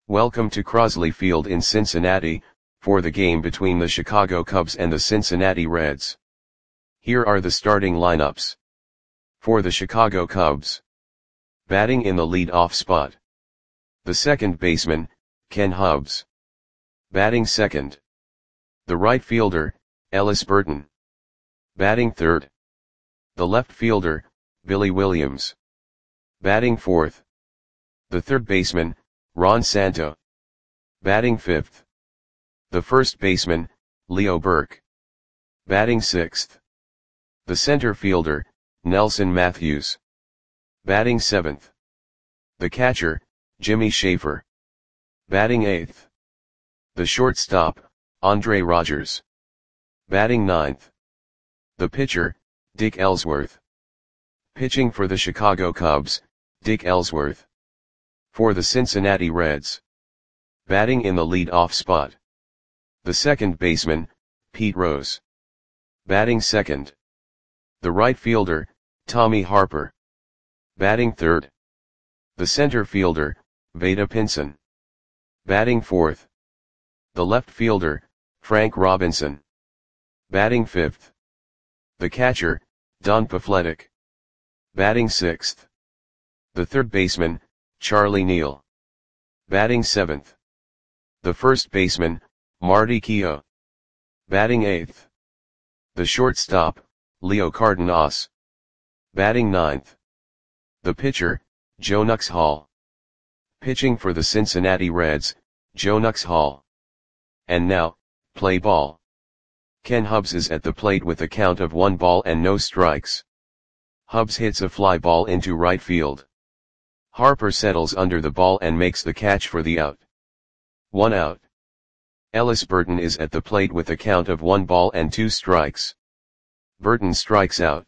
Welcome to Crosley Field in Cincinnati, for the game between the Chicago Cubs and the Cincinnati Reds. Here are the starting lineups. For the Chicago Cubs. Batting in the lead-off spot. The second baseman, Ken Hubbs. Batting second. The right fielder, Ellis Burton. Batting third. The left fielder, Billy Williams. Batting fourth. The third baseman, Ron Santo. Batting fifth. The first baseman, Leo Burke. Batting sixth. The center fielder, Nelson Matthews. Batting seventh. The catcher, Jimmy Schaefer. Batting eighth. The shortstop, Andre Rogers. Batting ninth. The pitcher, Dick Ellsworth. Pitching for the Chicago Cubs, Dick Ellsworth. For the Cincinnati Reds. Batting in the lead-off spot. The second baseman, Pete Rose. Batting second. The right fielder, Tommy Harper. Batting third. The center fielder, Vada Pinson. Batting fourth. The left fielder, Frank Robinson. Batting fifth. The catcher, Don Pafletic. Batting sixth. The third baseman, Charlie Neal. Batting seventh. The first baseman, Marty Keough. Batting eighth. The shortstop, Leo Cardenas. Batting ninth. The pitcher, Joe Nuxhall. Pitching for the Cincinnati Reds, Joe Nuxhall. And now, play ball. Ken Hubbs is at the plate with a count of 1 ball and no strikes. Hubbs hits a fly ball into right field. Harper settles under the ball and makes the catch for the out. 1 out. Ellis Burton is at the plate with a count of 1 ball and 2 strikes. Burton strikes out.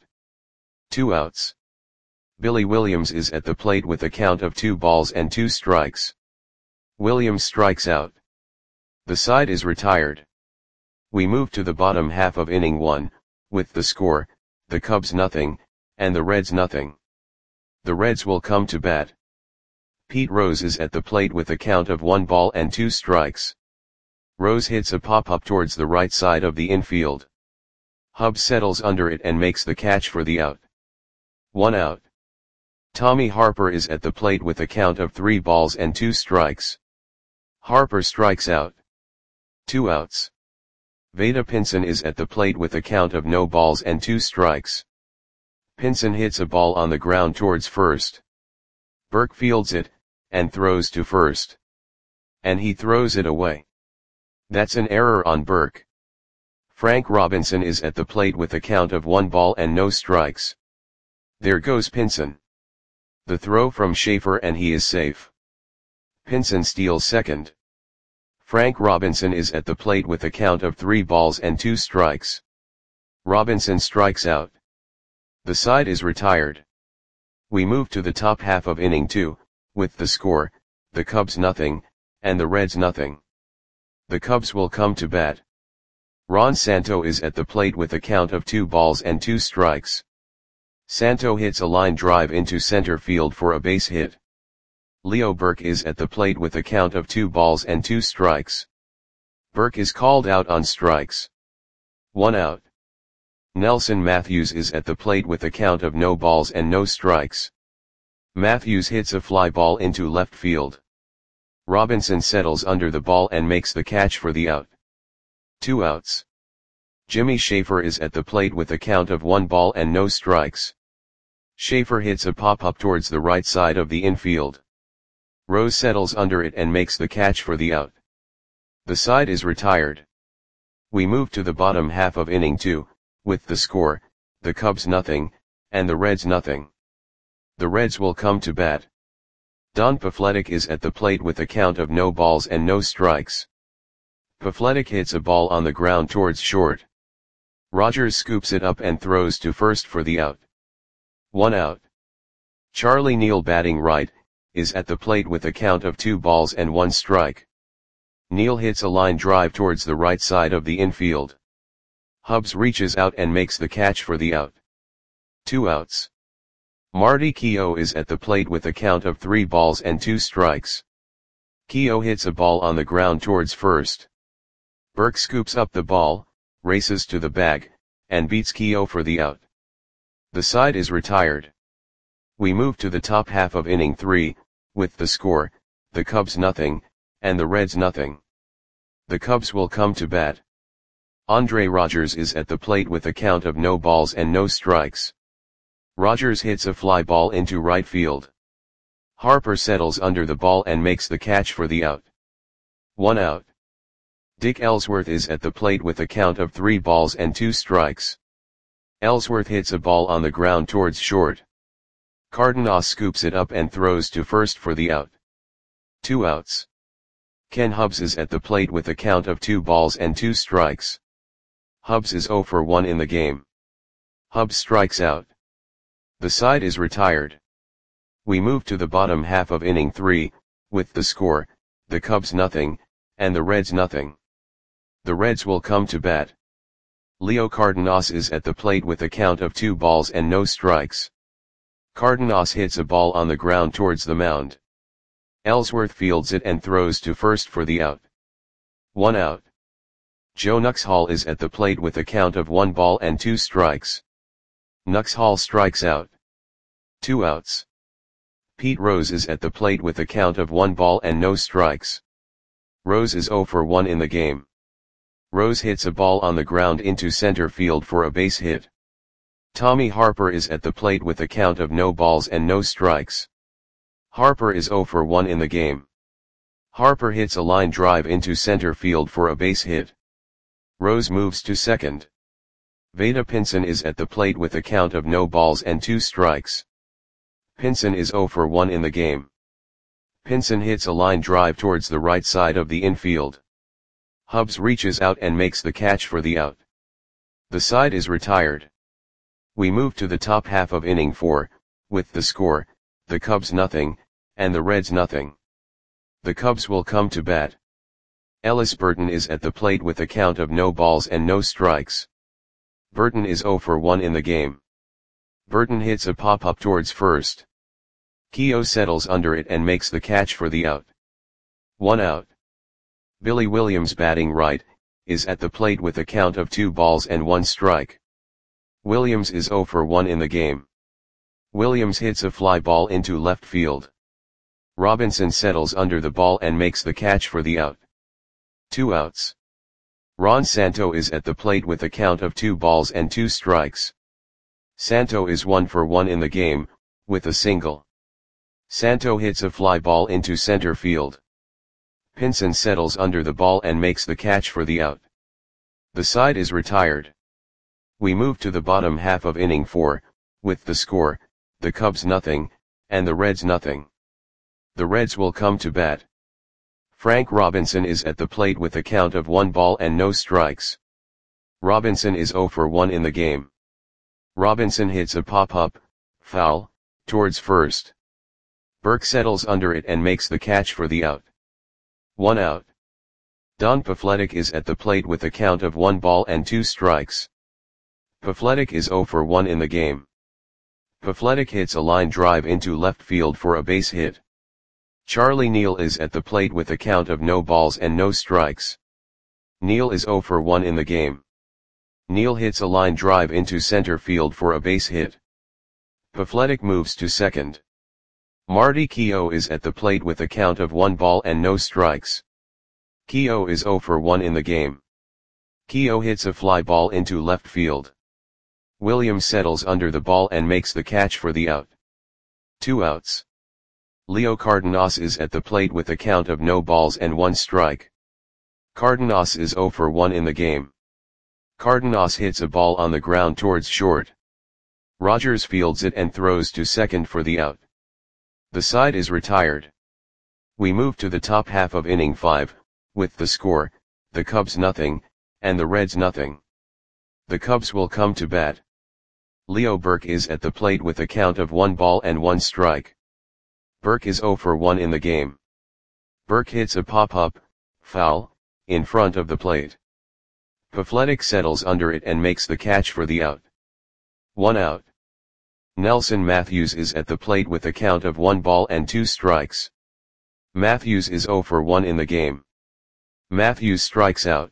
2 outs. Billy Williams is at the plate with a count of 2 balls and 2 strikes. Williams strikes out. The side is retired. We move to the bottom half of inning 1, with the score, the Cubs nothing, and the Reds nothing. The Reds will come to bat. Pete Rose is at the plate with a count of 1 ball and 2 strikes. Rose hits a pop-up towards the right side of the infield. Hubbs settles under it and makes the catch for the out. 1 out. Tommy Harper is at the plate with a count of 3 balls and 2 strikes. Harper strikes out. 2 outs. Vada Pinson is at the plate with a count of no balls and 2 strikes. Pinson hits a ball on the ground towards first. Burke fields it, and throws to first. And he throws it away. That's an error on Burke. Frank Robinson is at the plate with a count of 1 ball and no strikes. There goes Pinson. The throw from Schaefer and he is safe. Pinson steals second. Frank Robinson is at the plate with a count of 3 balls and 2 strikes. Robinson strikes out. The side is retired. We move to the top half of inning 2, with the score, the Cubs nothing, and the Reds nothing. The Cubs will come to bat. Ron Santo is at the plate with a count of 2 balls and 2 strikes. Santo hits a line drive into center field for a base hit. Leo Burke is at the plate with a count of 2 balls and 2 strikes. Burke is called out on strikes. 1 out. Nelson Matthews is at the plate with a count of no balls and no strikes. Matthews hits a fly ball into left field. Robinson settles under the ball and makes the catch for the out. 2 outs. Jimmy Schaefer is at the plate with a count of 1 ball and no strikes. Schaefer hits a pop-up towards the right side of the infield. Rose settles under it and makes the catch for the out. The side is retired. We move to the bottom half of inning 2, with the score, the Cubs nothing, and the Reds nothing. The Reds will come to bat. Don Pafletic is at the plate with a count of no balls and no strikes. Pafletic hits a ball on the ground towards short. Rogers scoops it up and throws to first for the out. 1 out. Charlie Neal batting right, is at the plate with a count of 2 balls and 1 strike. Neal hits a line drive towards the right side of the infield. Hubbs reaches out and makes the catch for the out. 2 outs. Marty Keough is at the plate with a count of 3 balls and 2 strikes. Keogh hits a ball on the ground towards first. Burke scoops up the ball, races to the bag, and beats Keogh for the out. The side is retired. We move to the top half of inning 3, with the score, the Cubs nothing, and the Reds nothing. The Cubs will come to bat. Andre Rogers is at the plate with a count of no balls and no strikes. Rogers hits a fly ball into right field. Harper settles under the ball and makes the catch for the out. 1 out. Dick Ellsworth is at the plate with a count of 3 balls and 2 strikes. Ellsworth hits a ball on the ground towards short. Cardenas scoops it up and throws to first for the out. 2 outs. Ken Hubbs is at the plate with a count of 2 balls and 2 strikes. Hubbs is 0 for 1 in the game. Hubbs strikes out. The side is retired. We move to the bottom half of inning 3, with the score, the Cubs nothing, and the Reds nothing. The Reds will come to bat. Leo Cardenas is at the plate with a count of 2 balls and no strikes. Cardenas hits a ball on the ground towards the mound. Ellsworth fields it and throws to first for the out. 1 out. Joe Nuxhall is at the plate with a count of 1 ball and 2 strikes. Nuxhall strikes out. 2 outs. Pete Rose is at the plate with a count of 1 ball and no strikes. Rose is 0 for 1 in the game. Rose hits a ball on the ground into center field for a base hit. Tommy Harper is at the plate with a count of no balls and no strikes. Harper is 0 for 1 in the game. Harper hits a line drive into center field for a base hit. Rose moves to second. Vada Pinson is at the plate with a count of no balls and 2 strikes. Pinson is 0 for 1 in the game. Pinson hits a line drive towards the right side of the infield. Hubbs reaches out and makes the catch for the out. The side is retired. We move to the top half of inning 4, with the score, the Cubs nothing, and the Reds nothing. The Cubs will come to bat. Ellis Burton is at the plate with a count of no balls and no strikes. Burton is 0 for 1 in the game. Burton hits a pop-up towards first. Keogh settles under it and makes the catch for the out. 1 out. Billy Williams, batting right, is at the plate with a count of 2 balls and 1 strike. Williams is 0 for 1 in the game. Williams hits a fly ball into left field. Robinson settles under the ball and makes the catch for the out. 2 outs. Ron Santo is at the plate with a count of 2 balls and 2 strikes. Santo is 1 for 1 in the game, with a single. Santo hits a fly ball into center field. Pinson settles under the ball and makes the catch for the out. The side is retired. We move to the bottom half of inning 4, with the score, the Cubs nothing, and the Reds nothing. The Reds will come to bat. Frank Robinson is at the plate with a count of 1 ball and no strikes. Robinson is 0 for 1 in the game. Robinson hits a pop-up, foul, towards first. Burke settles under it and makes the catch for the out. 1 out. Don Pafletic is at the plate with a count of 1 ball and 2 strikes. Pafletic is 0 for 1 in the game. Pafletic hits a line drive into left field for a base hit. Charlie Neal is at the plate with a count of no balls and no strikes. Neal is 0 for 1 in the game. Neal hits a line drive into center field for a base hit. Pafletic moves to second. Marty Keogh is at the plate with a count of 1 ball and no strikes. Keogh is 0 for 1 in the game. Keogh hits a fly ball into left field. Williams settles under the ball and makes the catch for the out. 2 outs. Leo Cardenas is at the plate with a count of no balls and 1 strike. Cardenas is 0 for 1 in the game. Cardenas hits a ball on the ground towards short. Rogers fields it and throws to second for the out. The side is retired. We move to the top half of inning 5, with the score, the Cubs nothing, and the Reds nothing. The Cubs will come to bat. Leo Burke is at the plate with a count of 1 ball and 1 strike. Burke is 0 for 1 in the game. Burke hits a pop-up, foul, in front of the plate. Pafletic settles under it and makes the catch for the out. 1 out. Nelson Matthews is at the plate with a count of 1 ball and 2 strikes. Matthews is 0 for 1 in the game. Matthews strikes out.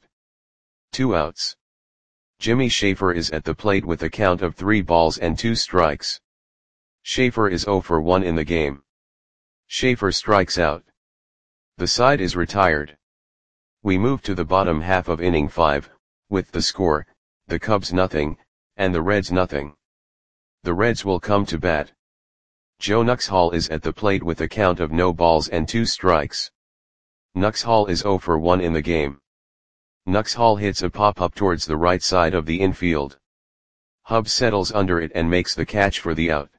2 outs. Jimmy Schaefer is at the plate with a count of 3 balls and 2 strikes. Schaefer is 0 for 1 in the game. Schaefer strikes out. The side is retired. We move to the bottom half of inning 5, with the score, the Cubs nothing, and the Reds nothing. The Reds will come to bat. Joe Nuxhall is at the plate with a count of no balls and 2 strikes. Nuxhall is 0 for 1 in the game. Nuxhall hits a pop-up towards the right side of the infield. Hubbs settles under it and makes the catch for the out.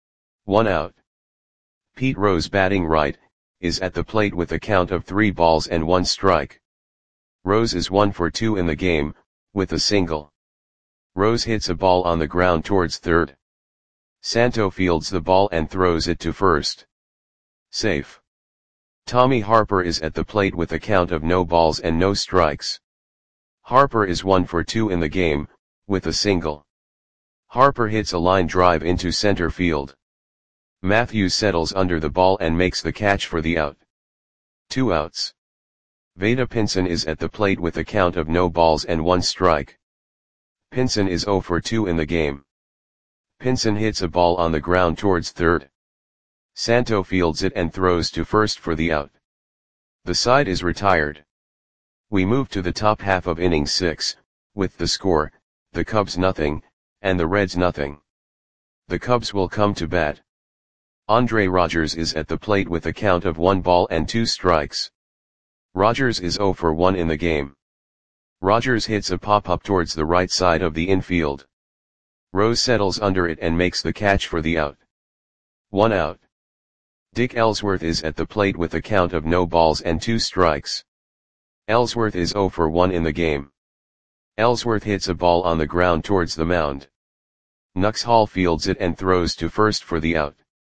1 out. Pete Rose, batting right, is at the plate with a count of 3 balls and 1 strike. Rose is 1 for 2 in the game, with a single. Rose hits a ball on the ground towards third. Santo fields the ball and throws it to first. Safe. Tommy Harper is at the plate with a count of no balls and no strikes. Harper is 1 for 2 in the game, with a single. Harper hits a line drive into center field. Matthews settles under the ball and makes the catch for the out. 2 outs. Vada Pinson is at the plate with a count of no balls and 1 strike. Pinson is 0 for 2 in the game. Pinson hits a ball on the ground towards third. Santo fields it and throws to first for the out. The side is retired. We move to the top half of inning 6, with the score, the Cubs nothing, and the Reds nothing. The Cubs will come to bat. Andre Rogers is at the plate with a count of 1 ball and 2 strikes. Rogers is 0 for 1 in the game. Rogers hits a pop-up towards the right side of the infield. Rose settles under it and makes the catch for the out. 1 out. Dick Ellsworth is at the plate with a count of no balls and 2 strikes. Ellsworth is 0 for 1 in the game. Ellsworth hits a ball on the ground towards the mound. Nuxhall fields it and throws to first for the out.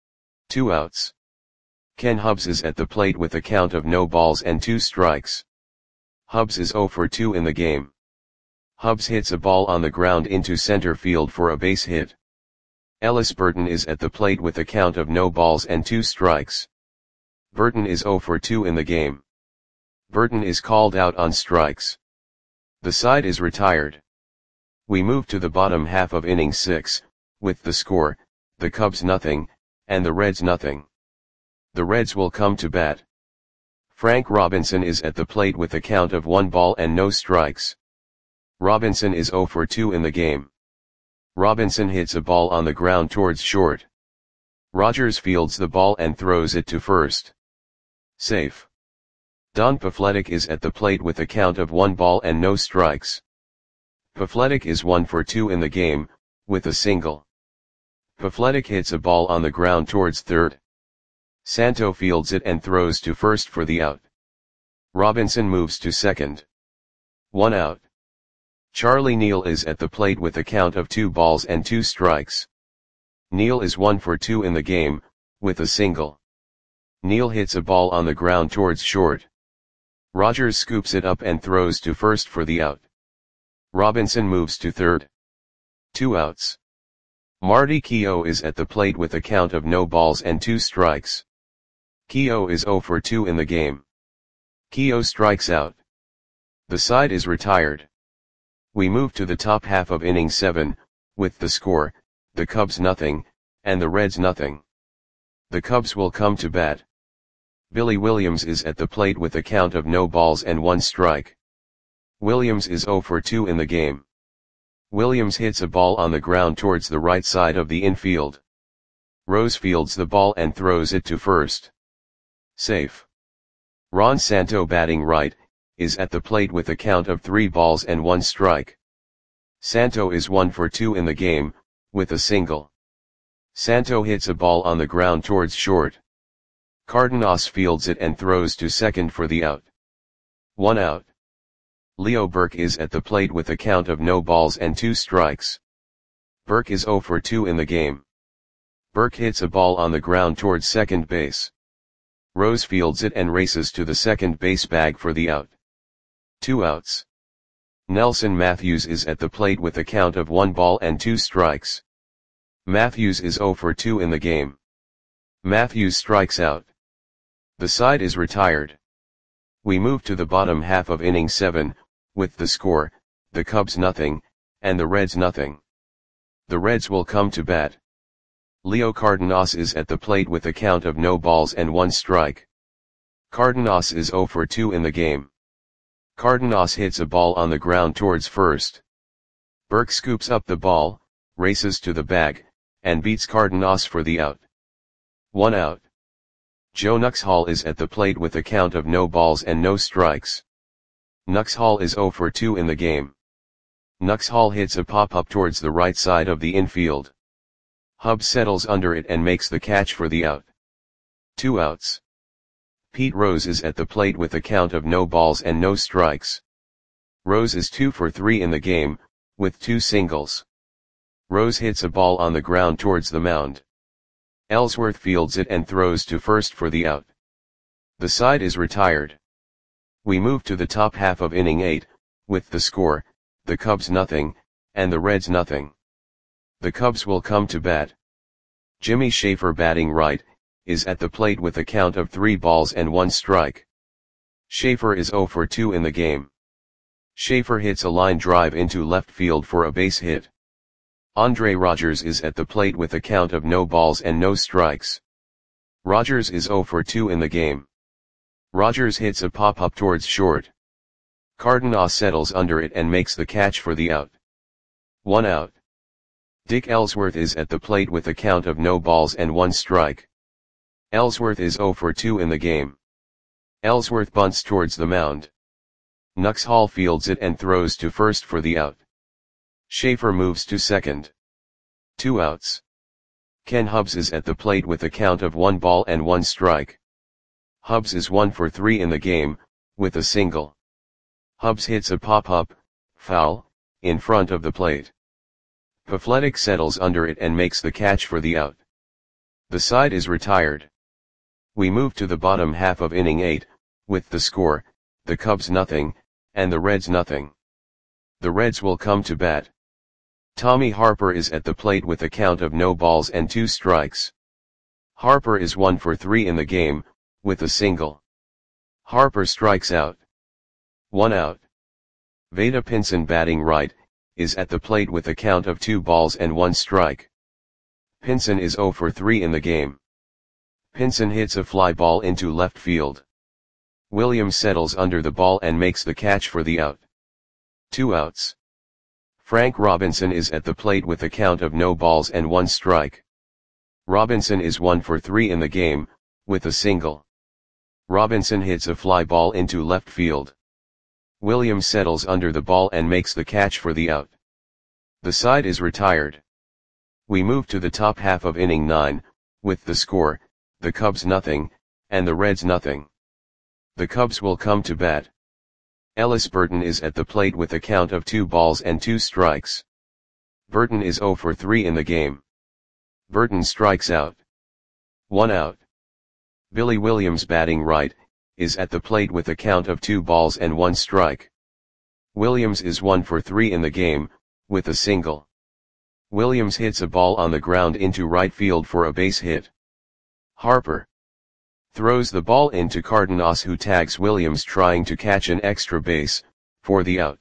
2 outs. Ken Hubbs is at the plate with a count of no balls and 2 strikes. Hubbs is 0 for 2 in the game. Hubbs hits a ball on the ground into center field for a base hit. Ellis Burton is at the plate with a count of no balls and 2 strikes. Burton is 0 for 2 in the game. Burton is called out on strikes. The side is retired. We move to the bottom half of inning 6, with the score, the Cubs nothing, and the Reds nothing. The Reds will come to bat. Frank Robinson is at the plate with a count of 1 ball and no strikes. Robinson is 0 for 2 in the game. Robinson hits a ball on the ground towards short. Rogers fields the ball and throws it to first. Safe. Don Pafletic is at the plate with a count of 1 ball and no strikes. Pafletic is 1 for 2 in the game, with a single. Pafletic hits a ball on the ground towards third. Santo fields it and throws to first for the out. Robinson moves to second. 1 out. Charlie Neal is at the plate with a count of 2 balls and 2 strikes. Neal is 1 for 2 in the game, with a single. Neal hits a ball on the ground towards short. Rogers scoops it up and throws to first for the out. Robinson moves to third. 2 outs. Marty Keough is at the plate with a count of no balls and 2 strikes. Keough is 0 for 2 in the game. Keough strikes out. The side is retired. We move to the top half of inning 7, with the score, the Cubs nothing, and the Reds nothing. The Cubs will come to bat. Billy Williams is at the plate with a count of no balls and 1 strike. Williams is 0 for 2 in the game. Williams hits a ball on the ground towards the right side of the infield. Rose fields the ball and throws it to first. Safe. Ron Santo, batting right, is at the plate with a count of 3 balls and 1 strike. Santo is 1 for 2 in the game, with a single. Santo hits a ball on the ground towards short. Cardenas fields it and throws to second for the out. 1 out. Leo Burke is at the plate with a count of no balls and 2 strikes. Burke is 0 for 2 in the game. Burke hits a ball on the ground towards second base. Rose fields it and races to the second base bag for the out. 2 outs. Nelson Matthews is at the plate with a count of 1 ball and 2 strikes. Matthews is 0 for 2 in the game. Matthews strikes out. The side is retired. We move to the bottom half of inning 7, with the score, the Cubs nothing, and the Reds nothing. The Reds will come to bat. Leo Cardenas is at the plate with a count of no balls and 1 strike. Cardenas is 0 for 2 in the game. Cardenas hits a ball on the ground towards first. Burke scoops up the ball, races to the bag, and beats Cardenas for the out. 1 out. Joe Nuxhall is at the plate with a count of no balls and no strikes. Nuxhall is 0 for 2 in the game. Nuxhall hits a pop-up towards the right side of the infield. Hubbs settles under it and makes the catch for the out. 2 outs. Pete Rose is at the plate with a count of no balls and no strikes. Rose is 2 for 3 in the game, with 2 singles. Rose hits a ball on the ground towards the mound. Ellsworth fields it and throws to first for the out. The side is retired. We move to the top half of inning 8, with the score, the Cubs nothing, and the Reds nothing. The Cubs will come to bat. Jimmy Schaefer, batting right, is at the plate with a count of 3 balls and 1 strike. Schaefer is 0 for 2 in the game. Schaefer hits a line drive into left field for a base hit. Andre Rogers is at the plate with a count of no balls and no strikes. Rogers is 0 for 2 in the game. Rogers hits a pop-up towards short. Cardenas settles under it and makes the catch for the out. 1 out. Dick Ellsworth is at the plate with a count of no balls and 1 strike. Ellsworth is 0 for 2 in the game. Ellsworth bunts towards the mound. Nuxhall fields it and throws to first for the out. Schaefer moves to second. 2 outs. Ken Hubbs is at the plate with a count of 1 ball and 1 strike. Hubbs is 1 for 3 in the game, with a single. Hubbs hits a pop-up, foul, in front of the plate. Pafletic settles under it and makes the catch for the out. The side is retired. We move to the bottom half of inning 8, with the score, the Cubs nothing, and the Reds nothing. The Reds will come to bat. Tommy Harper is at the plate with a count of no balls and 2 strikes. Harper is 1 for 3 in the game, with a single. Harper strikes out. 1 out. Vada Pinson, batting right, is at the plate with a count of 2 balls and 1 strike. Pinson is 0 for 3 in the game. Pinson hits a fly ball into left field. Williams settles under the ball and makes the catch for the out. 2 outs. Frank Robinson is at the plate with a count of no balls and 1 strike. Robinson is 1 for 3 in the game, with a single. Robinson hits a fly ball into left field. Williams settles under the ball and makes the catch for the out. The side is retired. We move to the top half of inning 9, with the score, the Cubs nothing, and the Reds nothing. The Cubs will come to bat. Ellis Burton is at the plate with a count of 2 balls and 2 strikes. Burton is 0 for 3 in the game. Burton strikes out. 1 out. Billy Williams, batting right, is at the plate with a count of 2 balls and 1 strike. Williams is 1 for 3 in the game, with a single. Williams hits a ball on the ground into right field for a base hit. Harper throws the ball into Cardenas, who tags Williams trying to catch an extra base, for the out.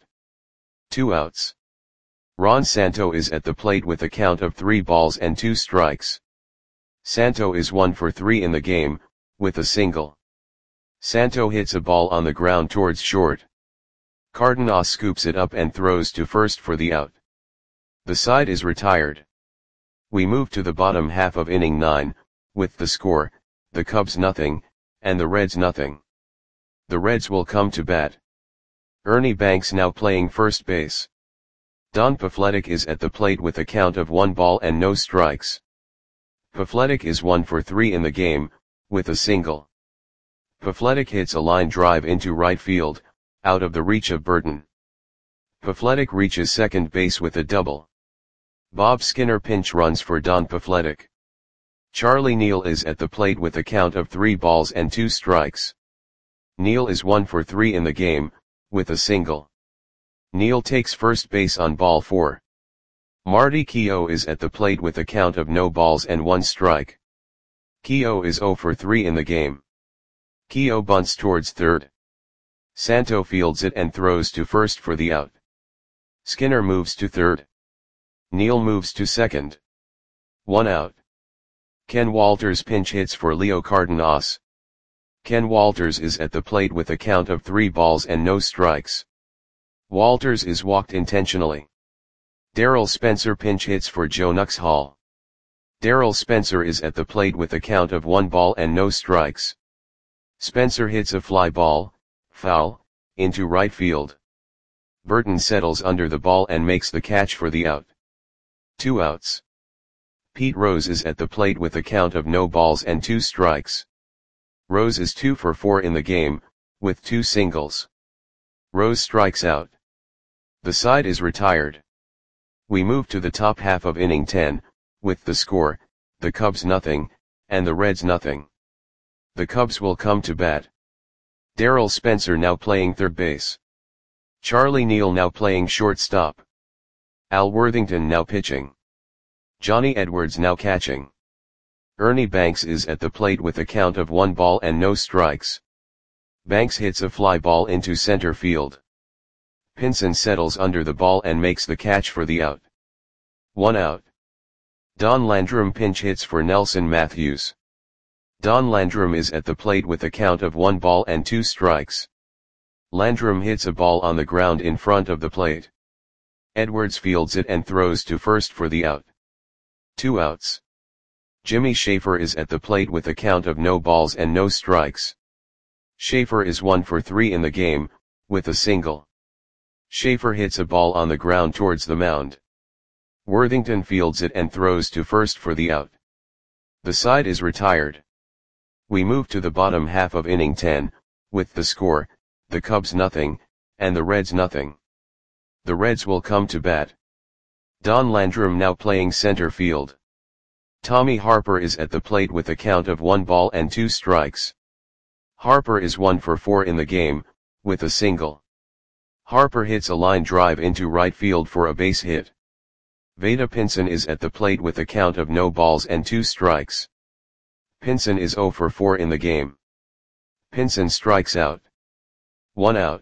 2 outs. Ron Santo is at the plate with a count of 3 balls and 2 strikes. Santo is 1 for 3 in the game, with a single. Santo hits a ball on the ground towards short. Cardenas scoops it up and throws to first for the out. The side is retired. We move to the bottom half of inning 9, with the score, the Cubs nothing, and the Reds nothing. The Reds will come to bat. Ernie Banks now playing first base. Don Pafletic is at the plate with a count of 1 ball and no strikes. Pafletic is 1 for 3 in the game, with a single. Pafletic hits a line drive into right field, out of the reach of Burton. Pafletic reaches second base with a double. Bob Skinner pinch runs for Don Pafletic. Charlie Neal is at the plate with a count of 3 balls and 2 strikes. Neal is 1 for 3 in the game, with a single. Neal takes first base on ball 4. Marty Keough is at the plate with a count of no balls and 1 strike. Keough is 0 for 3 in the game. Keogh bunts towards third. Santo fields it and throws to first for the out. Skinner moves to third. Neil moves to second. 1 out. Ken Walters pinch hits for Leo Cardenas. Ken Walters is at the plate with a count of 3 balls and no strikes. Walters is walked intentionally. Darrell Spencer pinch hits for Joe Nuxhall. Darrell Spencer is at the plate with a count of 1 ball and no strikes. Spencer hits a fly ball, foul, into right field. Burton settles under the ball and makes the catch for the out. 2 outs. Pete Rose is at the plate with a count of no balls and 2 strikes. Rose is 2 for 4 in the game, with 2 singles. Rose strikes out. The side is retired. We move to the top half of inning 10, with the score, the Cubs nothing, and the Reds nothing. The Cubs will come to bat. Darrell Spencer now playing third base. Charlie Neal now playing shortstop. Al Worthington now pitching. Johnny Edwards now catching. Ernie Banks is at the plate with a count of 1 ball and no strikes. Banks hits a fly ball into center field. Pinson settles under the ball and makes the catch for the out. 1 out. Don Landrum pinch hits for Nelson Matthews. Don Landrum is at the plate with a count of 1 ball and 2 strikes. Landrum hits a ball on the ground in front of the plate. Edwards fields it and throws to first for the out. 2 outs. Jimmy Schaefer is at the plate with a count of no balls and no strikes. Schaefer is 1 for 3 in the game, with a single. Schaefer hits a ball on the ground towards the mound. Worthington fields it and throws to first for the out. The side is retired. We move to the bottom half of inning 10, with the score, the Cubs nothing, and the Reds nothing. The Reds will come to bat. Don Landrum now playing center field. Tommy Harper is at the plate with a count of 1 ball and 2 strikes. Harper is 1 for 4 in the game, with a single. Harper hits a line drive into right field for a base hit. Vada Pinson is at the plate with a count of no balls and 2 strikes. Pinson is 0 for 4 in the game. Pinson strikes out. 1 out.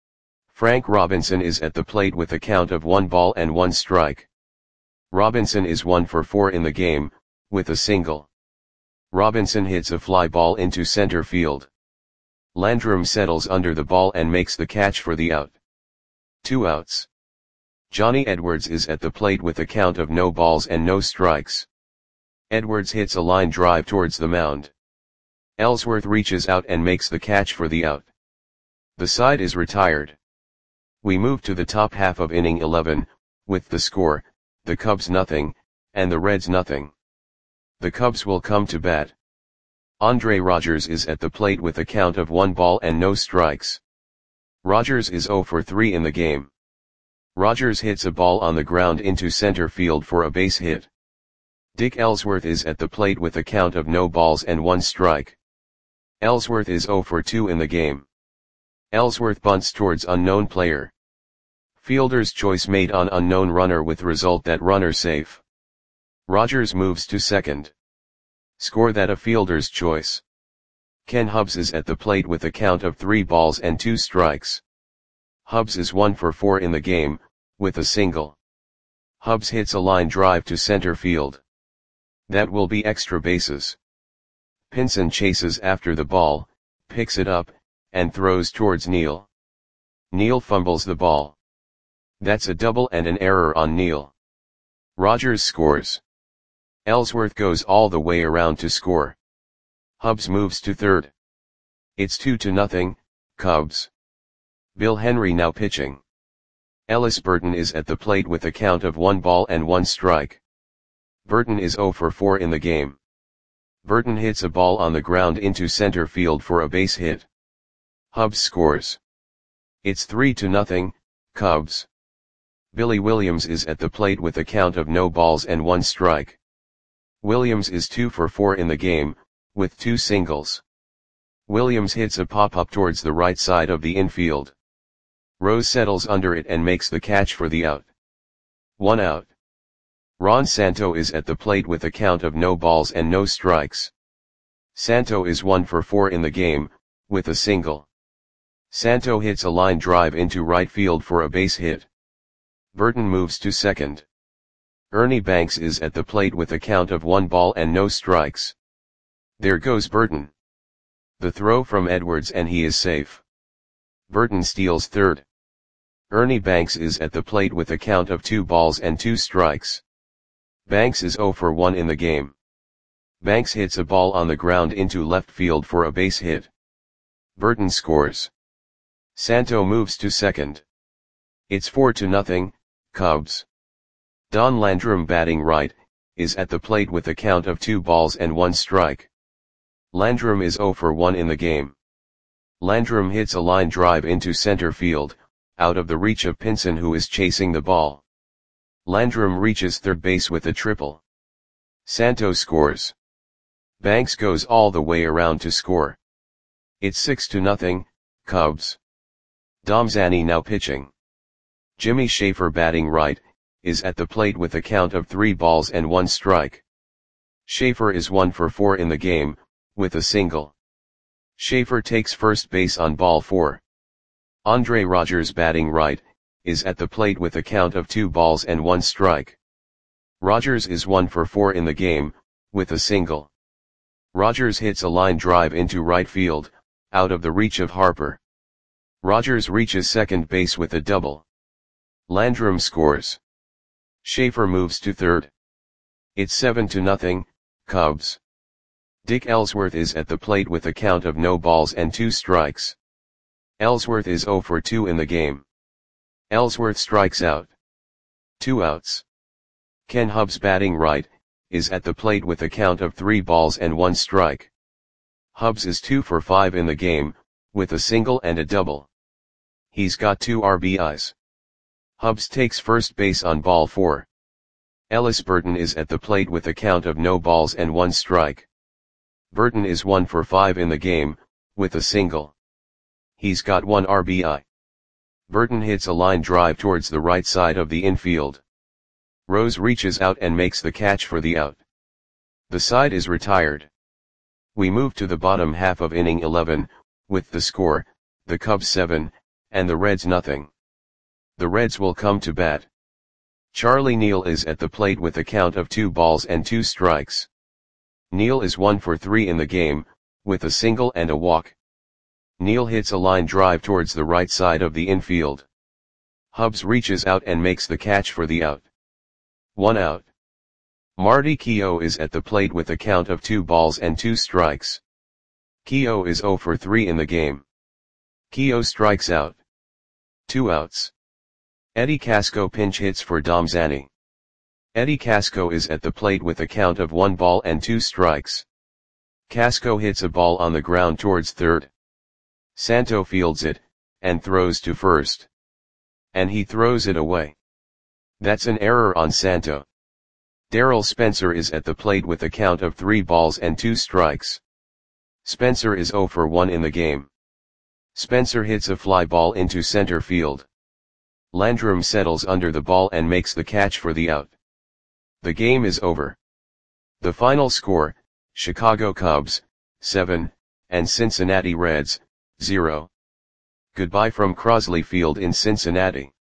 Frank Robinson is at the plate with a count of 1 ball and 1 strike. Robinson is 1 for 4 in the game, with a single. Robinson hits a fly ball into center field. Landrum settles under the ball and makes the catch for the out. 2 outs. Johnny Edwards is at the plate with a count of no balls and no strikes. Edwards hits a line drive towards the mound. Ellsworth reaches out and makes the catch for the out. The side is retired. We move to the top half of inning 11, with the score, the Cubs nothing, and the Reds nothing. The Cubs will come to bat. Andre Rogers is at the plate with a count of 1 ball and no strikes. Rogers is 0 for 3 in the game. Rogers hits a ball on the ground into center field for a base hit. Dick Ellsworth is at the plate with a count of no balls and 1 strike. Ellsworth is 0 for 2 in the game. Ellsworth bunts towards unknown player. Fielder's choice made on unknown runner with result that runner safe. Rogers moves to second. Score that a fielder's choice. Ken Hubbs is at the plate with a count of 3 balls and 2 strikes. Hubbs is 1 for 4 in the game, with a single. Hubbs hits a line drive to center field. That will be extra bases. Pinson chases after the ball, picks it up, and throws towards Neal. Neal fumbles the ball. That's a double and an error on Neal. Rogers scores. Ellsworth goes all the way around to score. Hubbs moves to third. It's 2-0, Cubs. Bill Henry now pitching. Ellis Burton is at the plate with a count of 1 ball and 1 strike. Burton is 0 for 4 in the game. Burton hits a ball on the ground into center field for a base hit. Hubbs scores. It's 3-0, Cubs. Billy Williams is at the plate with a count of no balls and 1 strike. Williams is 2 for 4 in the game, with 2 singles. Williams hits a pop-up towards the right side of the infield. Rose settles under it and makes the catch for the out. 1 out. Ron Santo is at the plate with a count of no balls and no strikes. Santo is 1 for 4 in the game, with a single. Santo hits a line drive into right field for a base hit. Burton moves to second. Ernie Banks is at the plate with a count of 1 ball and no strikes. There goes Burton. The throw from Edwards and he is safe. Burton steals third. Ernie Banks is at the plate with a count of 2 balls and 2 strikes. Banks is 0 for 1 in the game. Banks hits a ball on the ground into left field for a base hit. Burton scores. Santo moves to second. It's 4-0, Cubs. Don Landrum, batting right, is at the plate with a count of 2 balls and 1 strike. Landrum is 0 for 1 in the game. Landrum hits a line drive into center field, out of the reach of Pinson, who is chasing the ball. Landrum reaches third base with a triple. Santo scores. Banks goes all the way around to score. It's 6-0, Cubs. Domzani now pitching. Jimmy Schaefer, batting right, is at the plate with a count of 3 balls and 1 strike. Schaefer is 1 for 4 in the game, with a single. Schaefer takes first base on ball 4. Andre Rogers, batting right, is at the plate with a count of 2 balls and 1 strike. Rogers is 1 for 4 in the game, with a single. Rogers hits a line drive into right field, out of the reach of Harper. Rogers reaches second base with a double. Landrum scores. Schaefer moves to third. It's 7-0, Cubs. Dick Ellsworth is at the plate with a count of no balls and 2 strikes. Ellsworth is 0 for 2 in the game. Ellsworth strikes out. 2 outs. Ken Hubbs, batting right, is at the plate with a count of 3 balls and 1 strike. Hubbs is 2 for 5 in the game, with a single and a double. He's got 2 RBIs. Hubbs takes first base on ball 4. Ellis Burton is at the plate with a count of no balls and 1 strike. Burton is 1 for 5 in the game, with a single. He's got 1 RBI. Burton hits a line drive towards the right side of the infield. Rose reaches out and makes the catch for the out. The side is retired. We move to the bottom half of inning 11, with the score, the Cubs 7, and the Reds nothing. The Reds will come to bat. Charlie Neal is at the plate with a count of 2 balls and 2 strikes. Neal is 1 for 3 in the game, with a single and a walk. Neal hits a line drive towards the right side of the infield. Hubbs reaches out and makes the catch for the out. 1 out. Marty Keough is at the plate with a count of 2 balls and 2 strikes. Keough is 0 for 3 in the game. Keough strikes out. 2 outs. Eddie Casco pinch hits for Domzani. Eddie Casco is at the plate with a count of 1 ball and 2 strikes. Casco hits a ball on the ground towards third. Santo fields it, and throws to first. And he throws it away. That's an error on Santo. Darrell Spencer is at the plate with a count of 3 balls and 2 strikes. Spencer is 0 for 1 in the game. Spencer hits a fly ball into center field. Landrum settles under the ball and makes the catch for the out. The game is over. The final score, Chicago Cubs, 7, and Cincinnati Reds, 0. Goodbye from Crosley Field in Cincinnati.